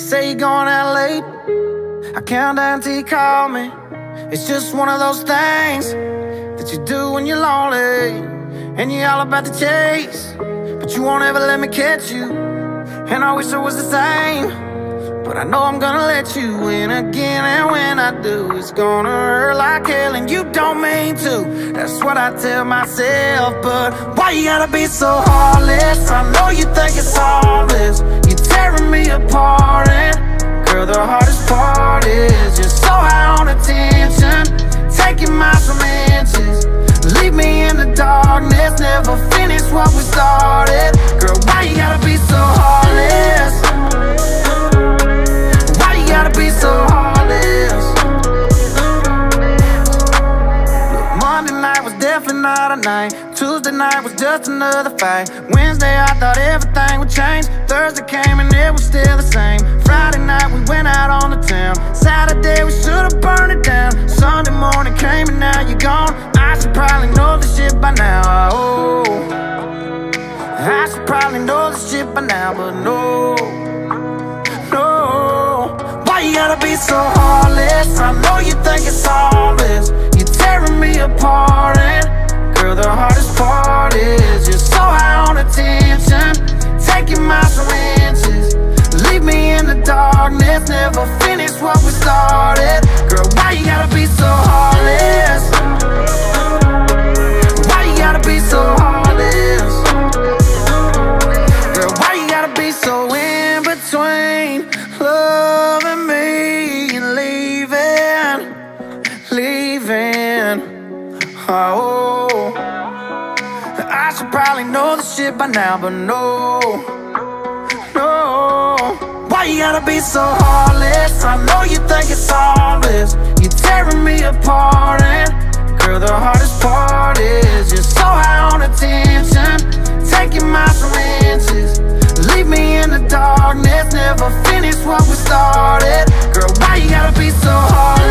say you're going out late, I count down till you call me. It's just one of those things that you do when you're lonely, and you're all about the chase, but you won't ever let me catch you. And I wish it was the same, but I know I'm gonna let you in again. And when I do, it's gonna hurt like hell, and you don't mean to. That's what I tell myself. But why you gotta be so heartless? I know you think it's harmless. You're tearing me apart, and girl, the hardest part is you're so high on attention, taking miles from inches. Leave me in the darkness, never finish what we started. Girl, why you gotta be so heartless? Why you gotta be so heartless? Look, Monday night was definitely not a night. Tuesday night was just another fight. Wednesday I thought everything would change. Thursday came and it was still the same. Friday night we went out on the town. Saturday we should've burned it down. Sunday morning came and now you're gone. I should probably know this shit by now. Oh, I should probably know this shit by now, but no, no. Why you gotta be so heartless? I know you think it's harmless. You're tearing me apart, and girl, the hardest part is you're so high on attention, taking miles from inches. Leave me in the darkness, never finish what we started. Girl, why you gotta be so heartless? Why you gotta be so heartless? Girl, why you gotta be so in between loving me and leaving? Oh, I should probably know this shit by now, but no, no. Why you gotta be so heartless? I know you think it's harmless. You're tearing me apart, and girl, the hardest part is you're so high on attention, taking miles from inches. Leave me in the darkness, never finish what we started. Girl, why you gotta be so heartless?